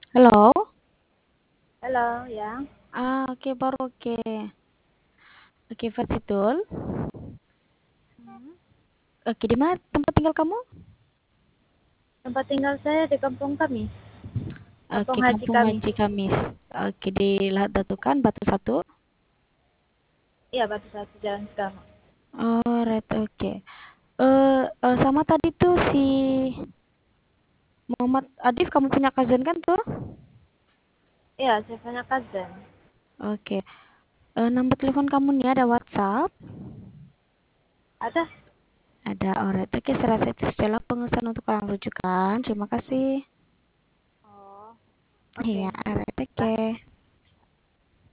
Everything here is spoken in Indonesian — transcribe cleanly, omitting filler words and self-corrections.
Halo? Halo, ya. Oke, baru oke. Oke, Fasitul. Hmm. Oke, di mana tempat tinggal kamu? Tempat tinggal saya di kampung kami, Oke, kampung haji Kampung kami. Haji Kamis. Oke, di Lahat Datukan, Batu Satu. Iya, Batu Satu Jalan Segama. Oh, right, oke. Sama tadi tuh si Muhammad Adif, kamu punya cousin kan tuh? Iya, saya punya cousin. Oke. Nomor telepon kamu nih ada WhatsApp? Ada? Ada, alright. Oke, saya rasa itu setelah pengesahan untuk orang rujukan. Terima kasih. Oh, Iya, oke. alright, oke. Lah.